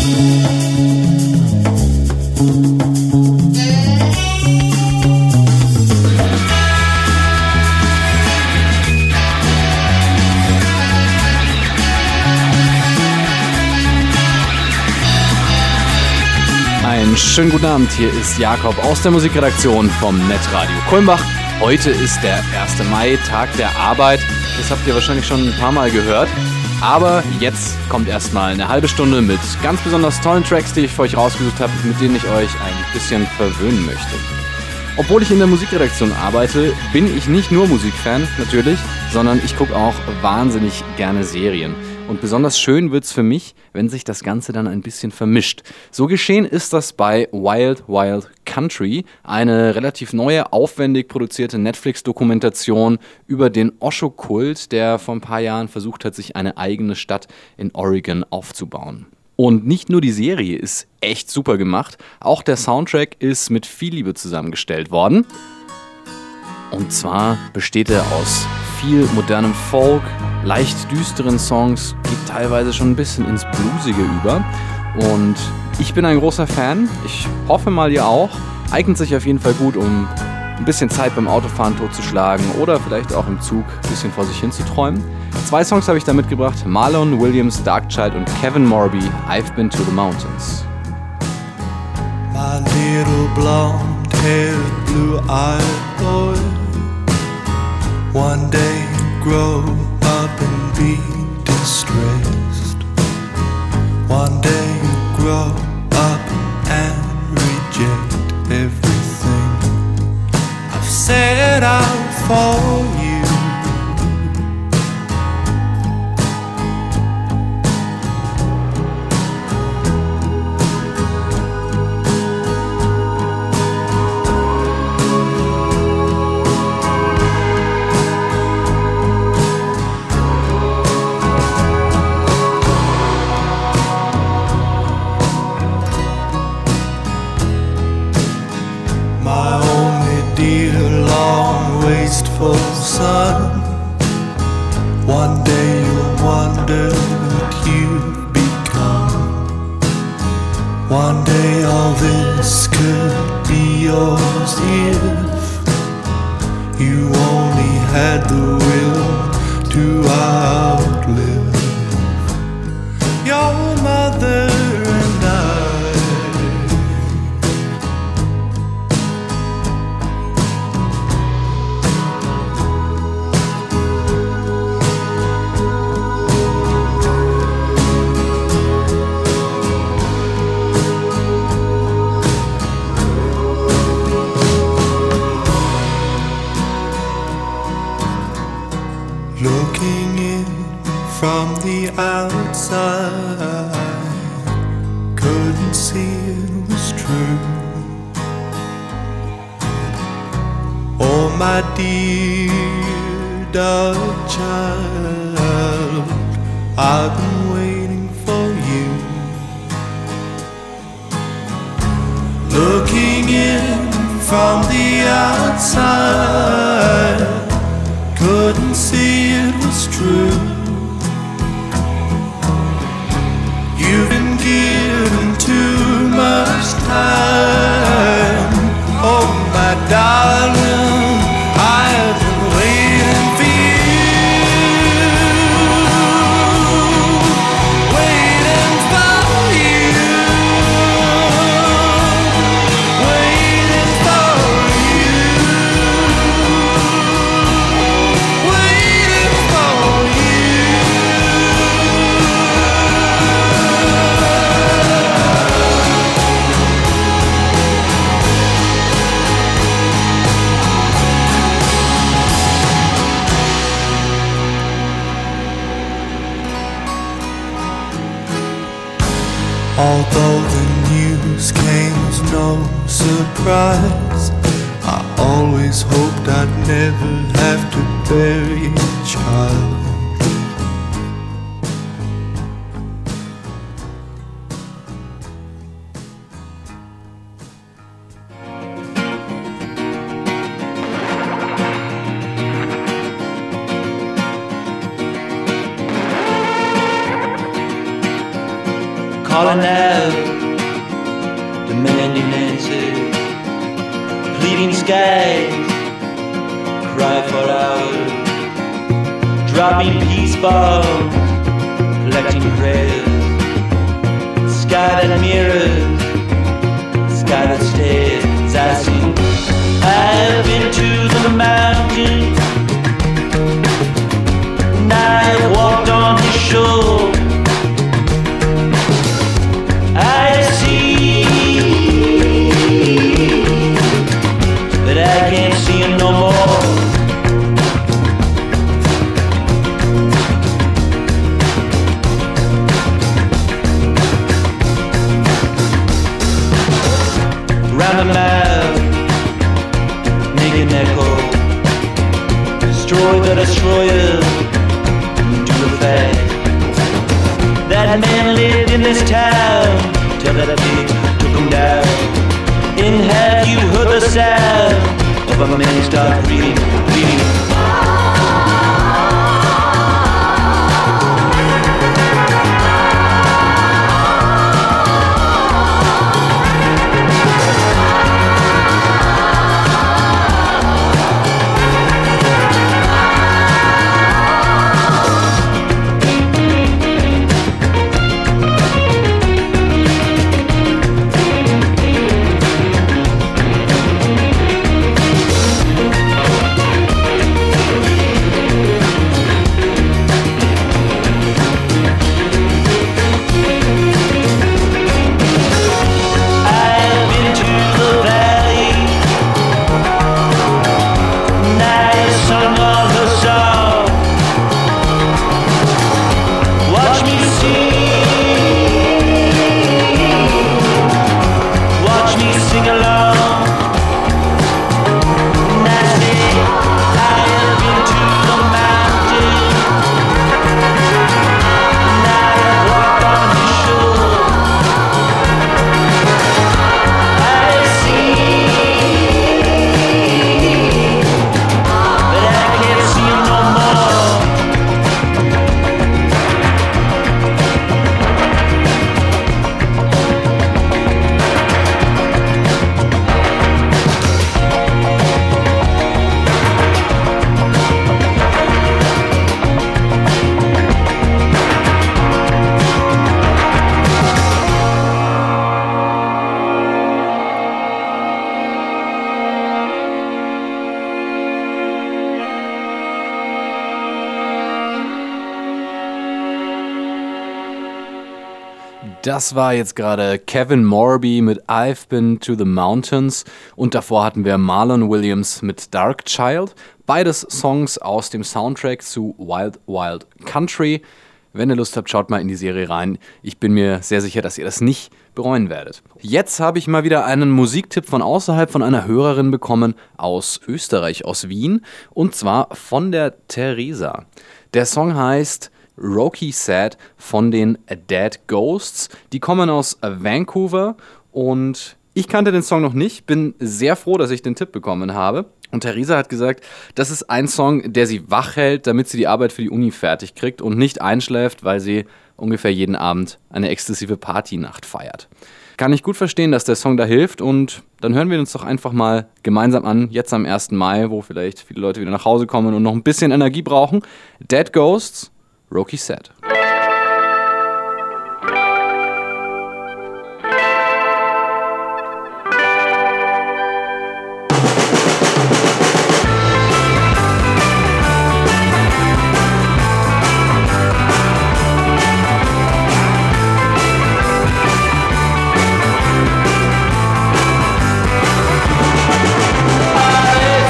Schönen guten Abend, hier ist Jakob aus der Musikredaktion vom Netradio Kulmbach. Heute ist der 1. Mai, Tag der Arbeit. Das habt ihr wahrscheinlich schon ein paar Mal gehört. Aber jetzt kommt erstmal eine halbe Stunde mit ganz besonders tollen Tracks, die ich für euch rausgesucht habe, mit denen ich euch ein bisschen verwöhnen möchte. Obwohl ich in der Musikredaktion arbeite, bin ich nicht nur Musikfan, natürlich, sondern ich gucke auch wahnsinnig gerne Serien. Und besonders schön wird's für mich, wenn sich das Ganze dann ein bisschen vermischt. So geschehen ist das bei Wild Wild Country, eine relativ neue, aufwendig produzierte Netflix-Dokumentation über den Osho-Kult, der vor ein paar Jahren versucht hat, sich eine eigene Stadt in Oregon aufzubauen. Und nicht nur die Serie ist echt super gemacht, auch der Soundtrack ist mit viel Liebe zusammengestellt worden. Und zwar besteht er aus viel modernem Folk, leicht düsteren Songs, geht teilweise schon ein bisschen ins Bluesige über. Und ich bin ein großer Fan, ich hoffe mal ihr auch. Eignet sich auf jeden Fall gut, um ein bisschen Zeit beim Autofahren totzuschlagen oder vielleicht auch im Zug ein bisschen vor sich hin zu träumen. 2 Songs habe ich da mitgebracht, Marlon Williams, Darkchild und Kevin Morby, I've Been to the Mountains. My little blonde-haired, blue-eyed boy, one day grow up and be distressed. One day you grow up and reject everything I've set out for you. Wasteful son, one day you'll wonder what you've become. One day all this could be yours if you only had the will to outlive your mother and I. From the outside, couldn't see it was true. Oh, my dear dark child, I've been waiting for you. Looking in from the outside, couldn't see it was true. You've been given too much time. Oh, my darling, I've been waiting for you. Waiting for you. Waiting for you. Waiting for you. Although the news came as no surprise, I always hoped I'd never have to bury a child. calling out, demanding answers, pleading skies, cry for hours, dropping peace bombs, collecting prayers, sky that mirrors, sky that stares. I see, I've been to the mountain, and I've walked on the shore. I see, but I can't see him no more. Round the mile, make an echo, destroy the destroyer, do the fast. That man lived in this town till that pig took him down. And have you heard the sound of a man start breathing, breathing? Das war jetzt gerade Kevin Morby mit I've Been to the Mountains und davor hatten wir Marlon Williams mit Dark Child. Beides Songs aus dem Soundtrack zu Wild Wild Country. Wenn ihr Lust habt, schaut mal in die Serie rein. Ich bin mir sehr sicher, dass ihr das nicht bereuen werdet. Jetzt habe ich mal wieder einen Musiktipp von außerhalb von einer Hörerin bekommen aus Österreich, aus Wien. Und zwar von der Theresa. Der Song heißt Rocky Sad von den Dead Ghosts. Die kommen aus Vancouver und ich kannte den Song noch nicht. Bin sehr froh, dass ich den Tipp bekommen habe. Und Theresa hat gesagt, das ist ein Song, der sie wach hält, damit sie die Arbeit für die Uni fertig kriegt und nicht einschläft, weil sie ungefähr jeden Abend eine exzessive Partynacht feiert. Kann ich gut verstehen, dass der Song da hilft und dann hören wir uns doch einfach mal gemeinsam an, jetzt am 1. Mai, wo vielleicht viele Leute wieder nach Hause kommen und noch ein bisschen Energie brauchen. Dead Ghosts, Rocky Sad.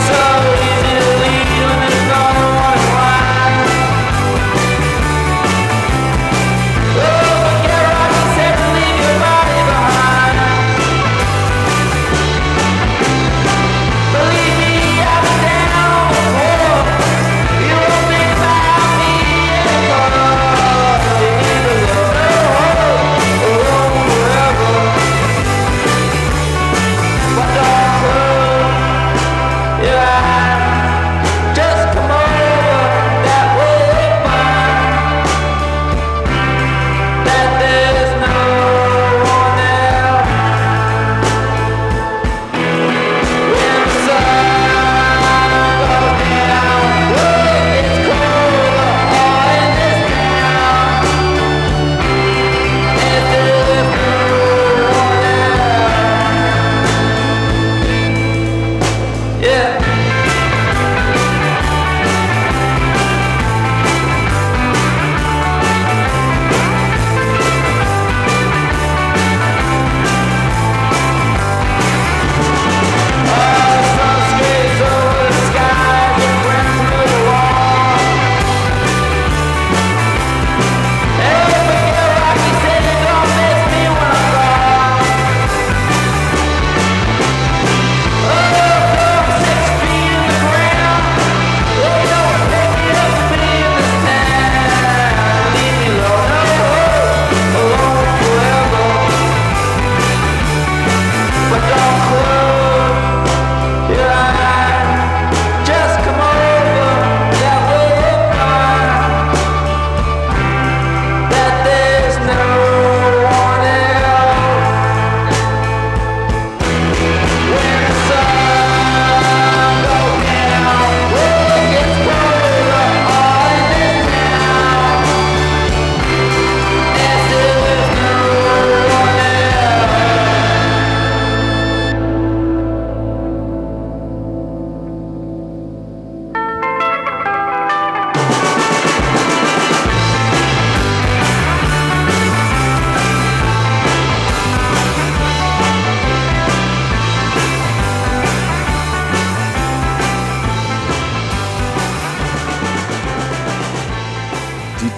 It's so easy to leave when it's gone.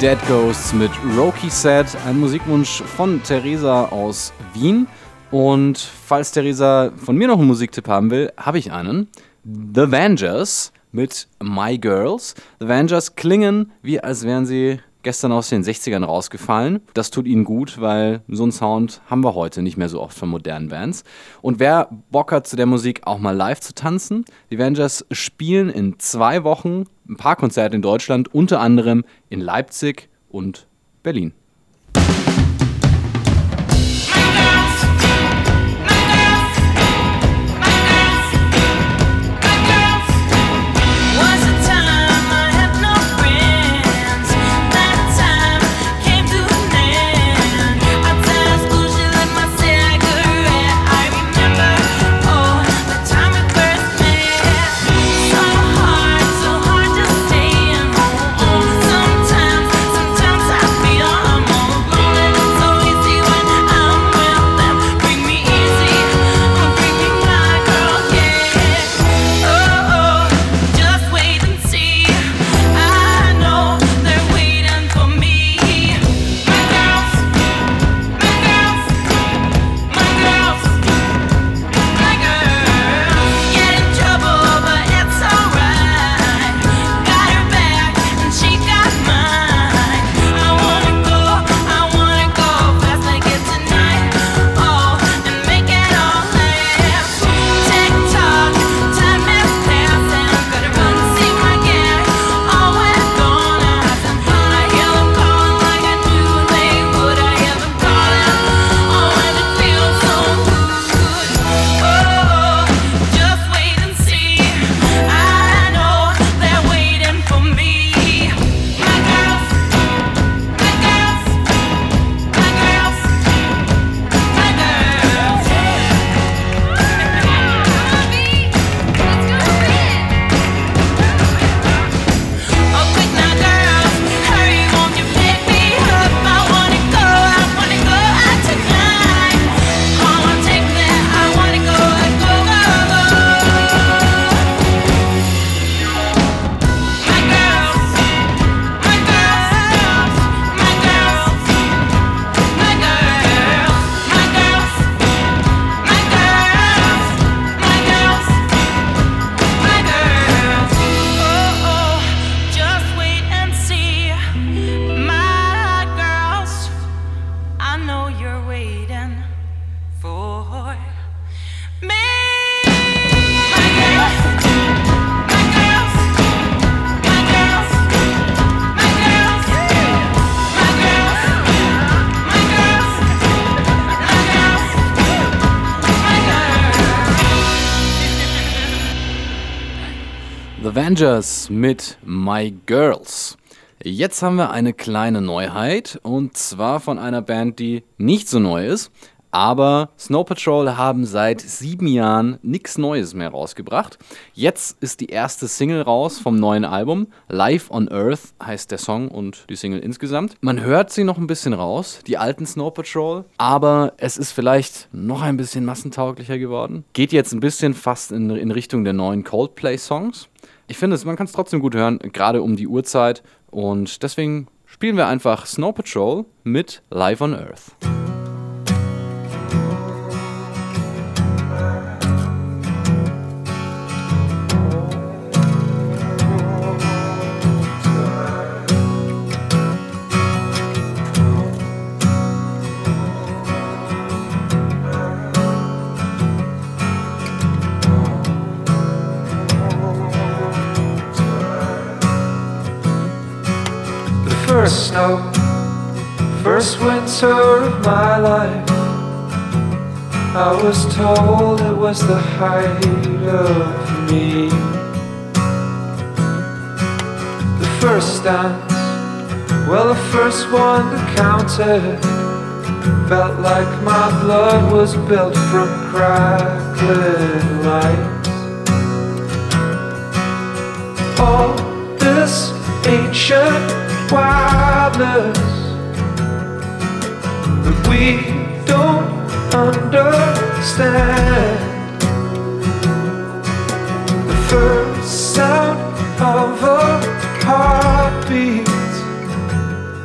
Dead Ghosts mit Roki Set, ein Musikwunsch von Theresa aus Wien. Und falls Theresa von mir noch einen Musiktipp haben will, habe ich einen. The Vengers mit My Girls. The Vengers klingen wie als wären sie gestern aus den 60ern rausgefallen. Das tut ihnen gut, weil so einen Sound haben wir heute nicht mehr so oft von modernen Bands. Und wer Bock hat, zu der Musik auch mal live zu tanzen, die Vengers spielen in 2 Wochen ein paar Konzerte in Deutschland, unter anderem in Leipzig und Berlin. Vengers mit My Girls. Jetzt haben wir eine kleine Neuheit und zwar von einer Band, die nicht so neu ist, aber Snow Patrol haben seit 7 Jahren nichts Neues mehr rausgebracht. Jetzt ist die erste Single raus vom neuen Album. Life on Earth heißt der Song und die Single insgesamt. Man hört sie noch ein bisschen raus, die alten Snow Patrol, aber es ist vielleicht noch ein bisschen massentauglicher geworden. Geht jetzt ein bisschen fast in Richtung der neuen Coldplay-Songs. Ich finde, man kann es trotzdem gut hören, gerade um die Uhrzeit. Und deswegen spielen wir einfach Snow Patrol mit Live on Earth. First snow, first winter of my life. I was told it was the height of me. The first dance, well the first one that counted, felt like my blood was built from crackling lights. All this ancient wildness that we don't understand. The first sound of a heartbeat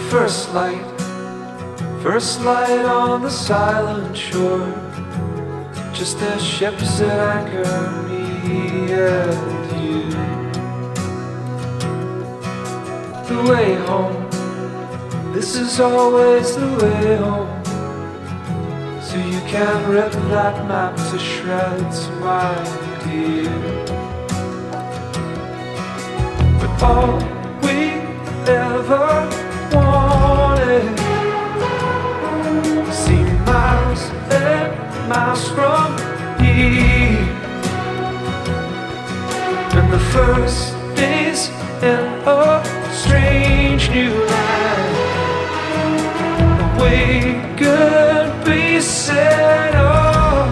first light on the silent shore, just as ships at anchor, me and you. The way home, this is always the way home. So you can rip that map to shreds, my dear. But all we ever wanted, see miles and miles from here. And the first days in a strange new land, we could be settled.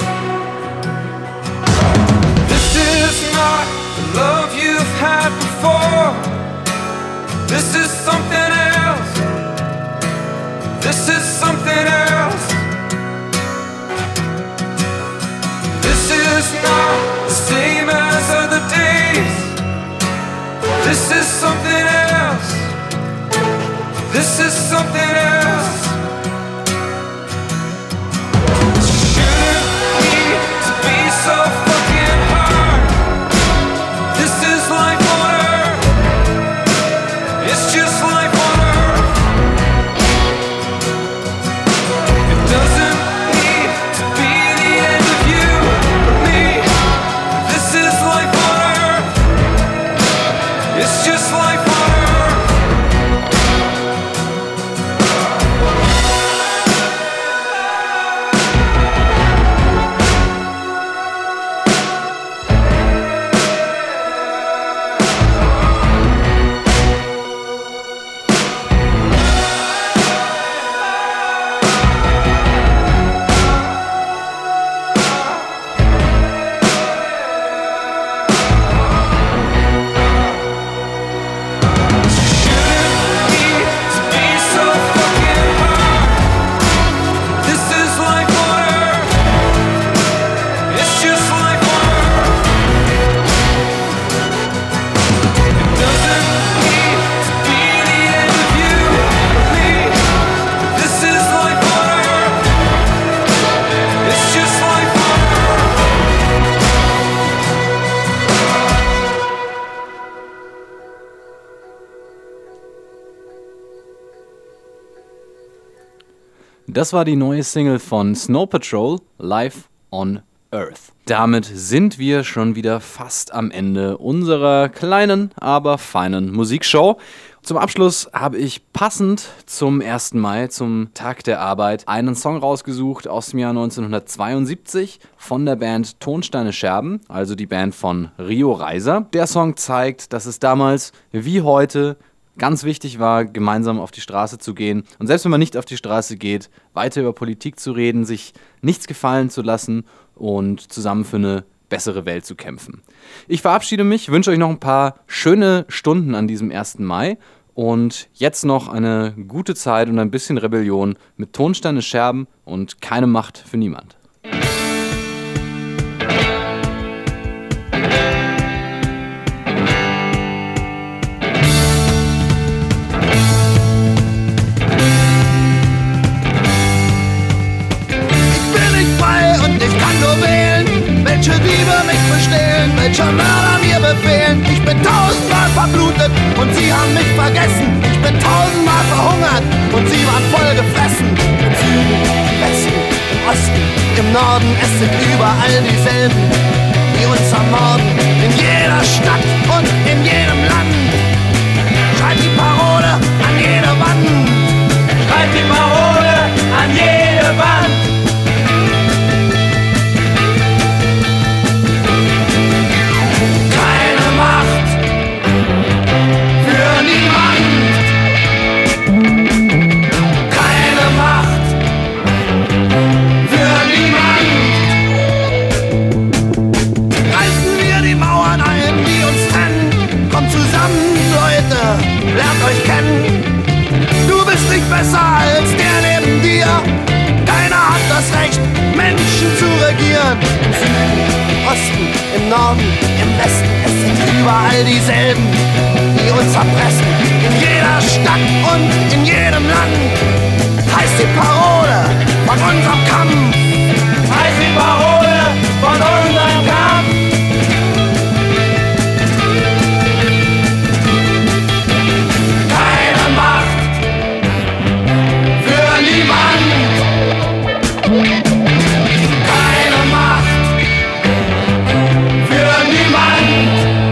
This is not the love you've had before. This is something else. This is something else. This is not the same as other days. This is something else. This is something else. Shouldn't need to be so fucking hard. This is life on earth. It's just life on earth. It doesn't need to be the end of you or me. This is life on earth. It's just life on earth. Das war die neue Single von Snow Patrol, Live on Earth. Damit sind wir schon wieder fast am Ende unserer kleinen, aber feinen Musikshow. Zum Abschluss habe ich passend zum 1. Mai, zum Tag der Arbeit, einen Song rausgesucht aus dem Jahr 1972 von der Band Tonsteine Scherben, also die Band von Rio Reiser. Der Song zeigt, dass es damals wie heute ganz wichtig war, gemeinsam auf die Straße zu gehen und selbst wenn man nicht auf die Straße geht, weiter über Politik zu reden, sich nichts gefallen zu lassen und zusammen für eine bessere Welt zu kämpfen. Ich verabschiede mich, wünsche euch noch ein paar schöne Stunden an diesem 1. Mai und jetzt noch eine gute Zeit und ein bisschen Rebellion mit Tonsteine Scherben und keine Macht für niemand. Welche Diebe mich bestehlen, welche Mörder mir befehlen. Ich bin 1000-mal verblutet und sie haben mich vergessen. Ich bin 1000-mal verhungert und sie waren voll gefressen. Im Süden, im Westen, im Osten, im Norden, es sind überall dieselben, die uns ermorden. In jeder Stadt und in jedem Land. Schreibt die Parole an jede Wand. Schreibt die Parole an jede Wand. Lernt euch kennen, du bist nicht besser als der neben dir. Keiner hat das Recht, Menschen zu regieren. Im Süden, im Osten, im Norden, im Westen, es sind überall dieselben, die uns erpressen. In jeder Stadt und in jedem Land heißt die Parole von unserem Kampf. Heißt die Parole von unserem Kampf. Keine Macht für niemanden. Keine Macht für niemanden.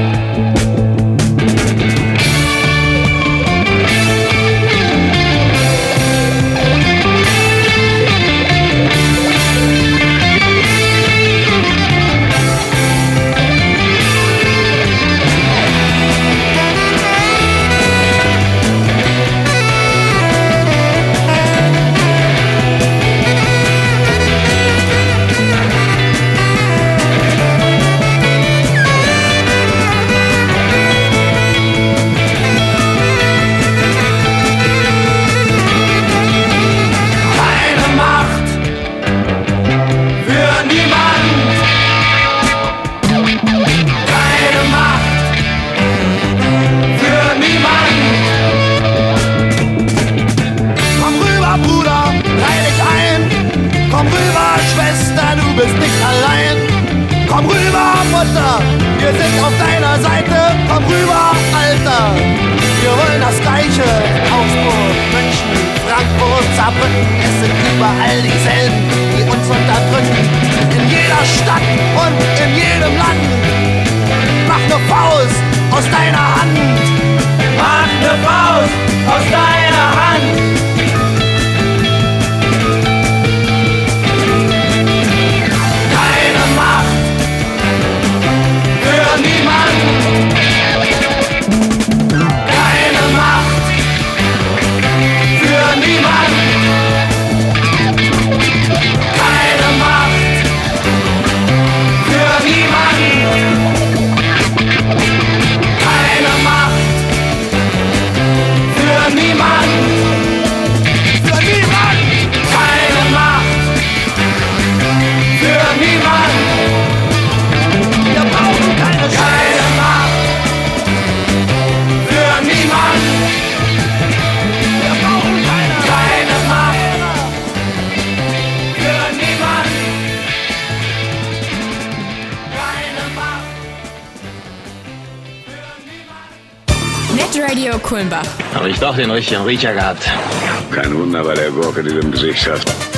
Wir sind auf deiner Seite, komm rüber, Alter. Wir wollen das Gleiche, Augsburg, München, Frankfurt, Saarbrücken. Es sind überall dieselben, die uns unterdrücken. In jeder Stadt und in jedem Land. Mach ne Faust aus deiner Hand. Mach ne Faust aus deiner Hand. Keine Macht für niemanden. Keine Macht für niemanden. Keine Macht für niemanden. Keine Macht für niemanden. Für niemanden. Keine Macht für niemanden. Wir brauchen keine Macht für niemanden. Wir brauchen keine Macht für niemanden. Keine Macht für niemanden. Netradio Kulmbach. Habe ich doch den richtigen Riecher gehabt. Kein Wunder bei der Gurke, die du im Gesicht hast.